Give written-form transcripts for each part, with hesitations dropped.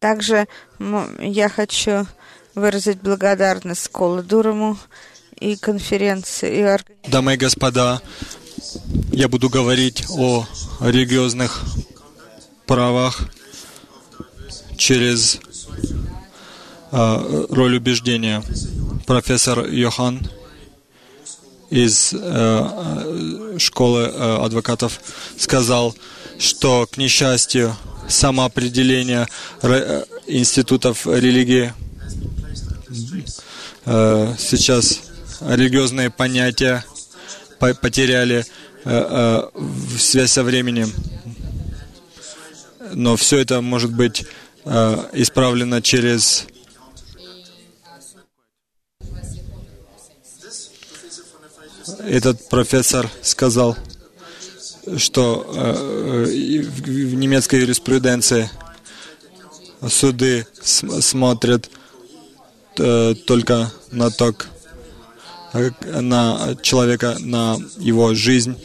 Также я хочу выразить благодарность Колу Дурому и конференции. Дамы и господа, я буду говорить о религиозных правах через роль убеждения. Профессор Йохан из школы адвокатов сказал, что, к несчастью, самоопределение институтов религии сейчас религиозные понятия потеряли связь со временем. Но все это может быть исправлено через Этот профессор сказал, что в немецкой юриспруденции суды смотрят только на человека, на его жизнь.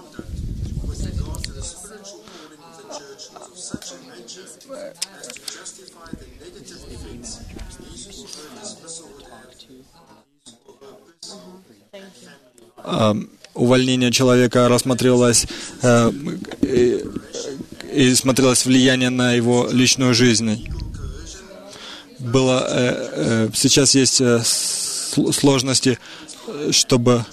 Увольнение человека рассматривалось и смотрелось влияние на его личную жизнь. Сейчас есть сложности, чтобы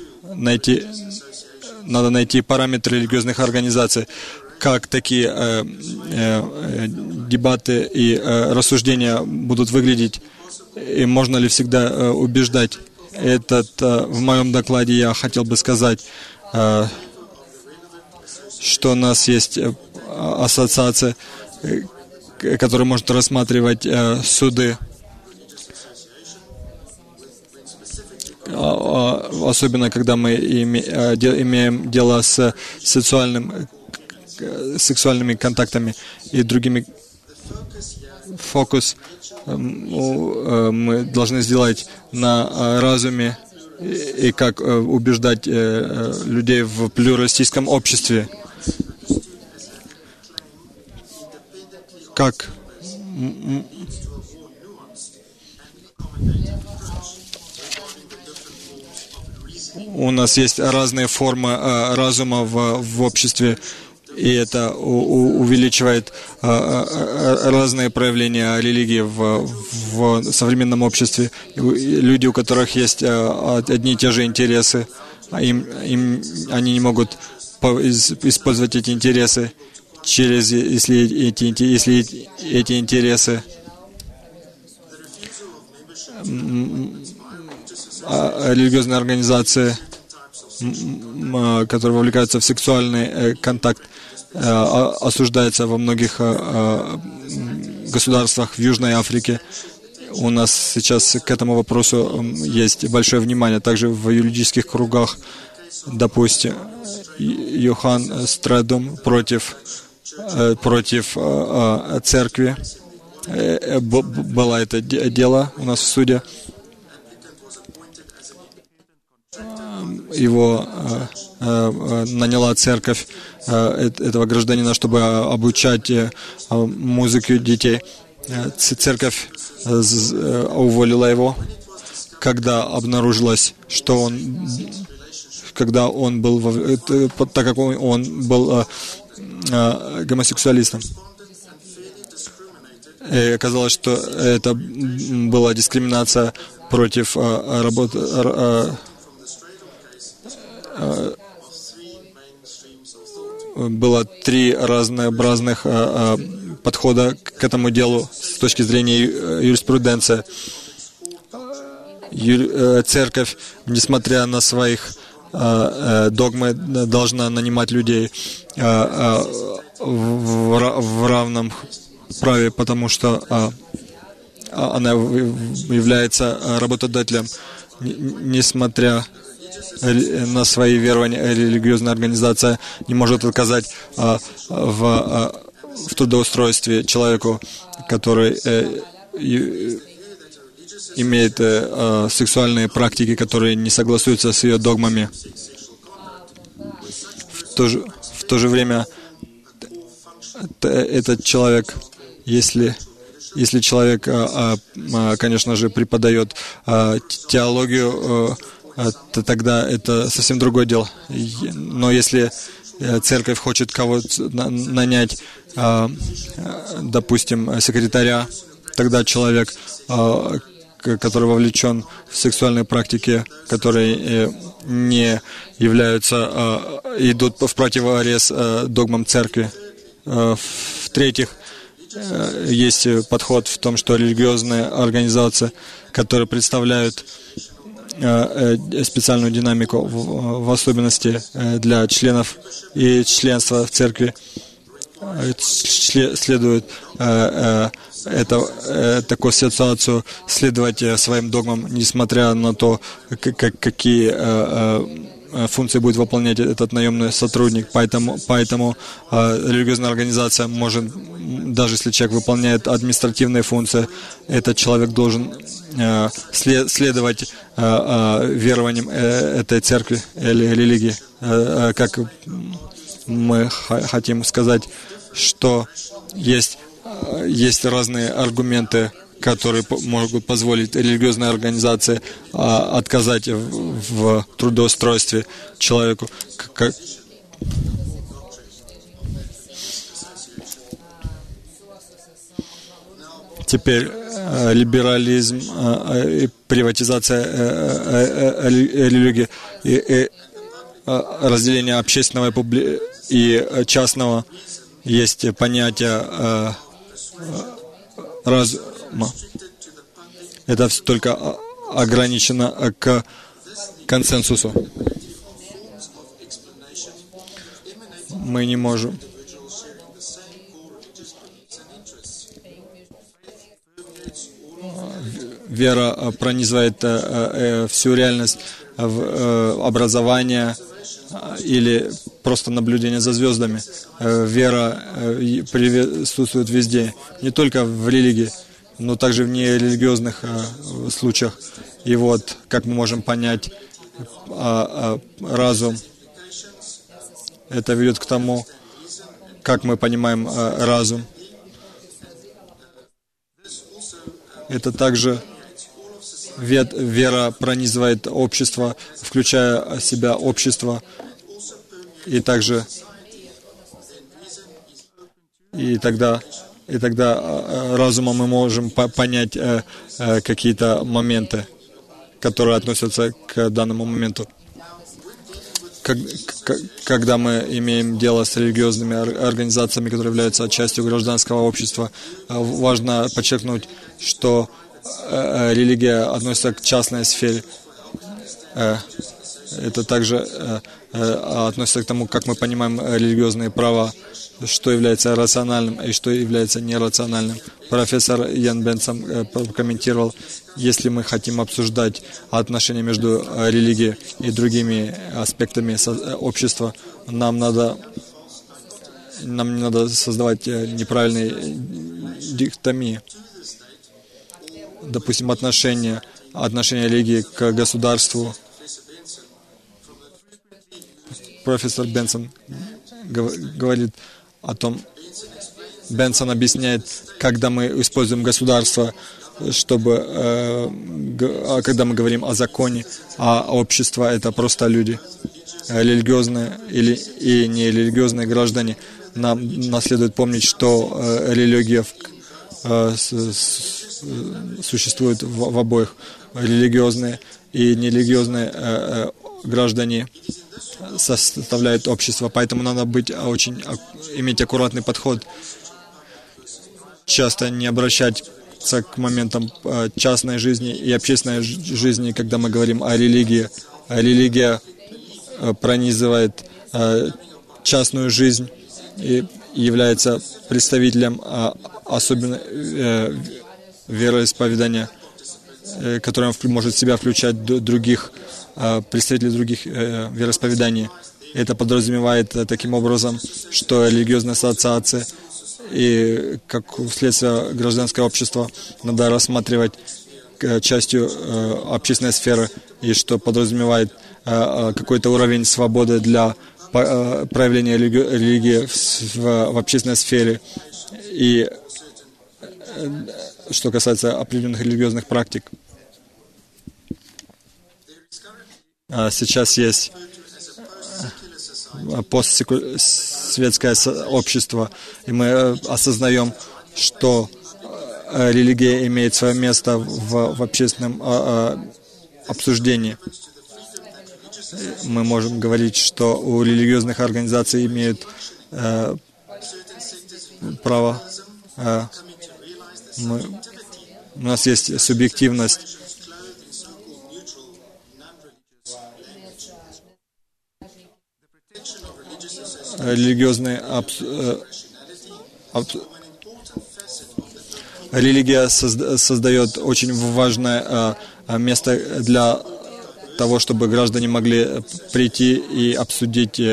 надо найти параметры религиозных организаций, как такие дебаты и рассуждения будут выглядеть, и можно ли всегда убеждать. В моем докладе я хотел бы сказать, что у нас есть ассоциация, которая может рассматривать суды, особенно когда мы имеем дело с сексуальными контактами и другими. Фокус мы должны сделать на разуме и как убеждать людей в плюралистическом обществе. Как у нас есть разные формы разума в обществе, и это увеличивает разные проявления религии в современном обществе. Люди, у которых есть одни и те же интересы, они не могут использовать эти интересы если эти интересы религиозные организации, которые вовлекаются в сексуальный контакт, осуждается во многих государствах в Южной Африке. У нас сейчас к этому вопросу есть большое внимание. Также в юридических кругах, допустим, Йохан Стрэдом против церкви. Было это дело у нас в суде. Его наняла церковь этого гражданина, чтобы обучать музыке детей. Церковь уволила его, когда обнаружилось, что так как он был гомосексуалистом. И оказалось, что это была дискриминация против было 3 разнообразных подхода к этому делу с точки зрения юриспруденции. Церковь, несмотря на своих догмы, должна нанимать людей в равном праве, потому что она является работодателем, несмотря на свои верования. Религиозная организация не может отказать в трудоустройстве человеку, который имеет сексуальные практики, которые не согласуются с ее догмами. В то же время этот человек, если Если человек, конечно же, преподает теологию, то тогда это совсем другое дело. Но если церковь хочет кого-то нанять, допустим, секретаря, тогда человек, который вовлечен в сексуальные практики, которые не являются, идут в противовес догмам церкви. В-третьих, есть подход в том, что религиозные организации, которые представляют специальную динамику, в особенности для членов и членства в церкви, следует такую ситуацию следовать своим догмам, несмотря на то, какие функции будет выполнять этот наемный сотрудник. Поэтому религиозная организация может, даже если человек выполняет административные функции, этот человек должен следовать верованиям этой церкви или религии. Как мы хотим сказать, что есть разные аргументы, которые могут позволить религиозной организации отказать в трудоустройстве человеку. Теперь либерализм и приватизация религии и разделение общественного и частного. Есть понятие разума. Это все только ограничено к консенсусу. Мы не можем. Вера пронизывает всю реальность, образование или просто наблюдение за звездами. Вера присутствует везде, не только в религии, но также в нерелигиозных случаях. И вот, как мы можем понять разум, это ведет к тому, как мы понимаем разум. Это также вера пронизывает общество, включая в себя общество, и также и тогда разумом мы можем понять какие-то моменты, которые относятся к данному моменту. Когда мы имеем дело с религиозными организациями, которые являются частью гражданского общества, важно подчеркнуть, что религия относится к частной сфере. Это также относится к тому, как мы понимаем религиозные права, что является рациональным и что является нерациональным. Профессор Ян Бенсон прокомментировал, если мы хотим обсуждать отношения между религией и другими аспектами общества, нам не надо создавать неправильные дихотомии. Допустим, отношение религии к государству. Профессор Бенсон говорит о том, Бенсон объясняет, когда мы используем государство, когда мы говорим о законе, а общество — это просто люди, религиозные и нерелигиозные граждане. Нам следует помнить, что религия существует в обоих. Религиозные и нерелигиозные граждане составляют общество, поэтому надо иметь аккуратный подход, часто не обращаться к моментам частной жизни и общественной жизни, когда мы говорим о религии. Религия пронизывает частную жизнь и является представителем особенно вероисповедания, которое может в себя включать представителей других вероисповеданий. Это подразумевает таким образом, что религиозные ассоциации и как следствие гражданское общество надо рассматривать частью общественной сферы, и что подразумевает какой-то уровень свободы для проявления религии в общественной сфере. И что касается определенных религиозных практик. Сейчас есть постсветское общество, и мы осознаем, что религия имеет свое место в общественном обсуждении. Мы можем говорить, что у религиозных организаций имеют право. У нас есть субъективность. Религия создает очень важное место для того, чтобы граждане могли прийти и обсудить. И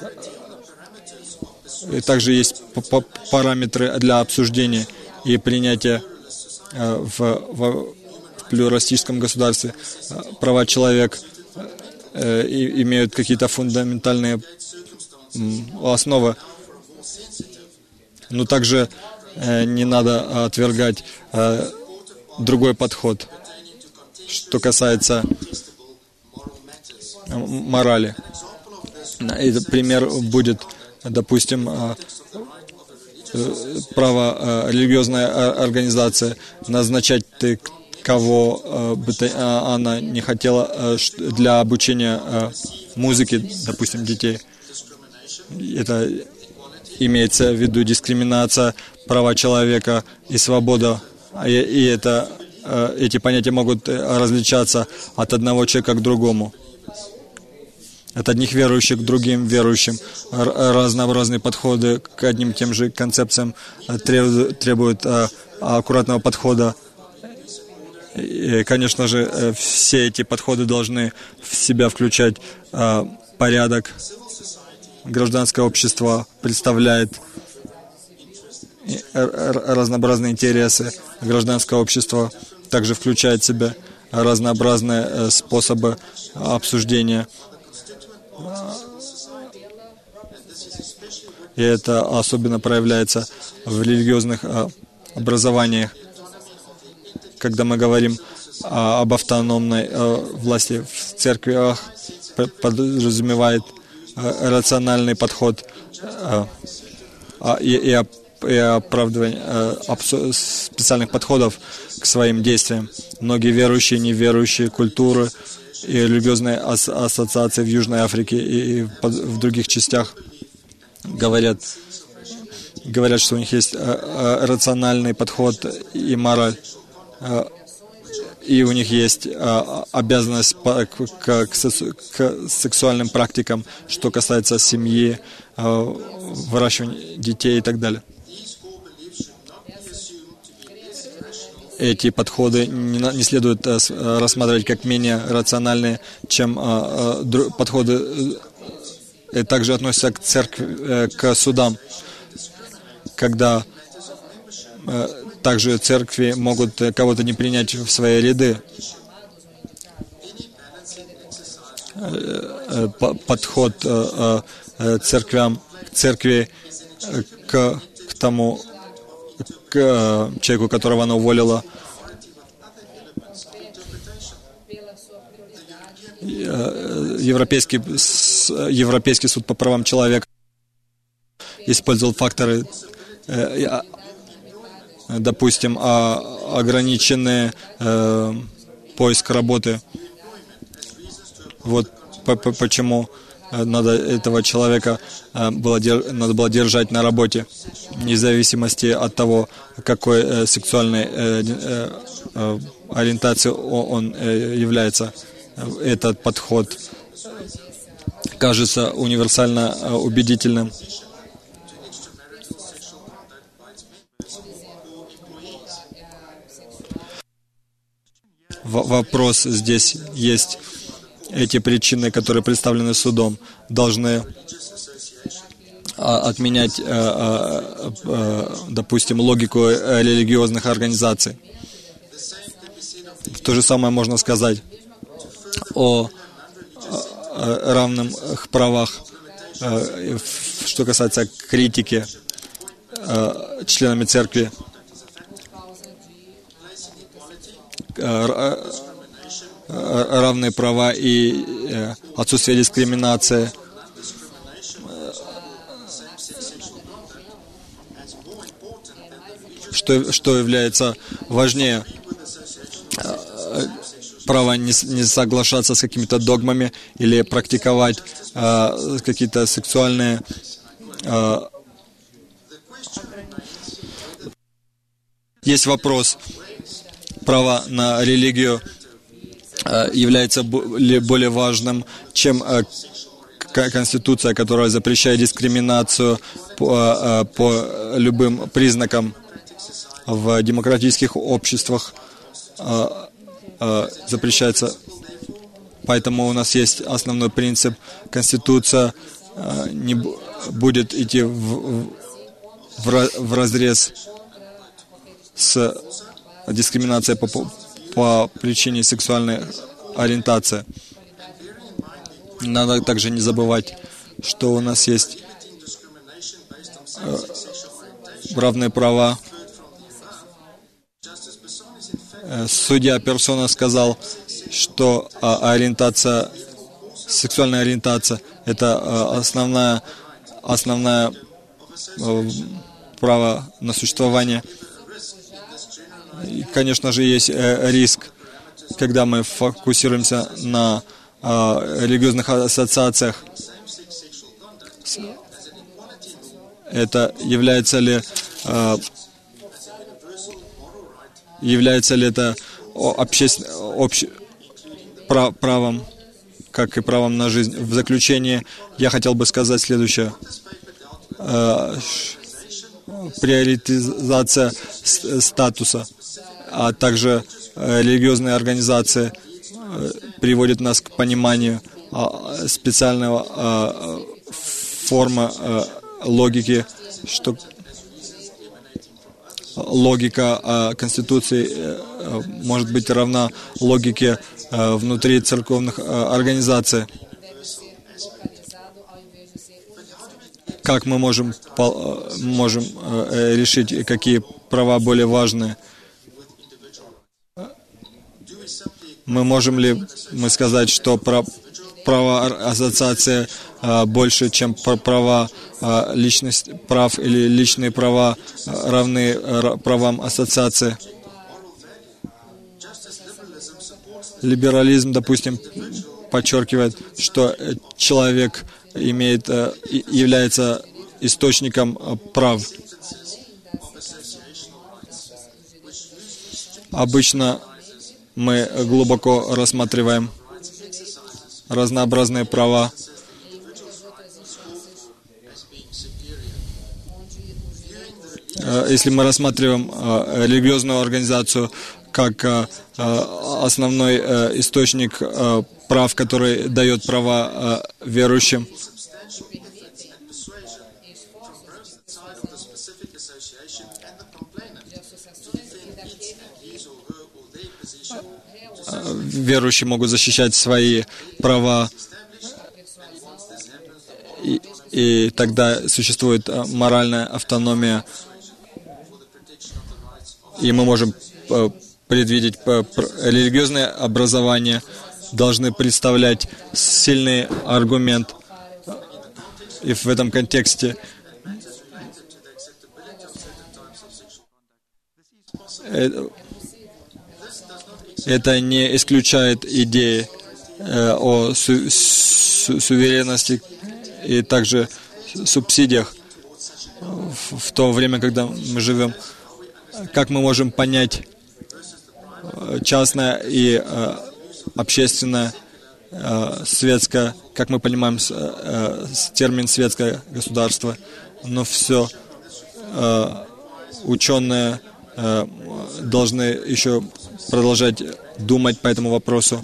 также есть параметры для обсуждения и принятия в плюралистическом государстве. Права человека имеют какие-то фундаментальные основы, но также не надо отвергать другой подход, что касается морали. И пример будет, допустим, право религиозной организации назначать кого бы она не хотела для обучения музыки, допустим, детей. Это имеется в виду дискриминация, права человека и свобода. И эти понятия могут различаться от одного человека к другому. От одних верующих к другим верующим. Разнообразные подходы к одним и тем же концепциям требуют аккуратного подхода. И, конечно же, все эти подходы должны в себя включать порядок. Гражданское общество представляет разнообразные интересы. Гражданское общество также включает в себя разнообразные способы обсуждения. И это особенно проявляется в религиозных образованиях. Когда мы говорим об автономной власти в церквях, подразумевает рациональный подход и оправдывание специальных подходов к своим действиям. Многие верующие, неверующие, культуры и религиозные ассоциации в Южной Африке и в других частях говорят, что у них есть рациональный подход и мораль. И у них есть обязанность к сексуальным практикам, что касается семьи, выращивания детей и так далее. Эти подходы не следует рассматривать как менее рациональные, чем подходы. Также относятся к церкви, к судам, когда также церкви могут кого-то не принять в свои ряды. Подход церкви к тому, к человеку, которого она уволила. Европейский суд по правам человека использовал факторы, допустим, ограниченный поиск работы. Вот почему надо этого человека надо было держать на работе, вне зависимости от того, какой сексуальной ориентацией он является. Этот подход кажется универсально убедительным. Вопрос здесь есть. Эти причины, которые представлены судом, должны отменять, допустим, логику религиозных организаций. То же самое можно сказать о равных правах, что касается критики членами церкви. равные права и отсутствие дискриминации. Что является важнее? Право не соглашаться с какими-то догмами или практиковать какие-то сексуальные Есть вопрос, право на религию является ли более важным, чем Конституция, которая запрещает дискриминацию по любым признакам в демократических обществах, запрещается. Поэтому у нас есть основной принцип. Конституция не будет идти в разрез с дискриминацией по причине сексуальной ориентации. Надо также не забывать, что у нас есть равные права. Судья Персона сказал, что сексуальная ориентация – это основное право на существование. И, конечно же, есть риск, когда мы фокусируемся на религиозных ассоциациях. Это является ли это правом, как и правом на жизнь? В заключение я хотел бы сказать следующее. Приоритизация статуса, а также религиозные организации приводит нас к пониманию специального формы логики, что логика Конституции может быть равна логике внутри церковных организаций. Как мы можем решить, какие права более важны? Можем ли мы сказать, что права ассоциации больше, чем права прав или личные права равны правам ассоциации? Либерализм, допустим, подчеркивает, что человек является источником прав. Обычно мы глубоко рассматриваем разнообразные права. Если мы рассматриваем религиозную организацию как основной источник прав, который дает права верующим, верующие могут защищать свои права, и тогда существует моральная автономия, и мы можем предвидеть религиозное образование, должны представлять сильный аргумент, и в этом контексте это не исключает идеи о суверенности и также субсидиях в то время, когда мы живем. Как мы можем понять частное и общественное, светское, как мы понимаем термин «светское государство», но все ученые должны еще продолжать думать по этому вопросу.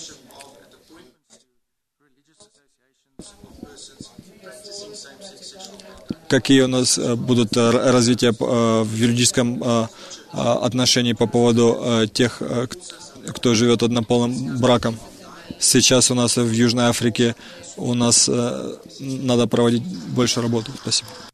Какие у нас будут развития в юридическом отношении по поводу тех, кто живет однополым браком? Сейчас у нас в Южной Африке надо проводить больше работы. Спасибо.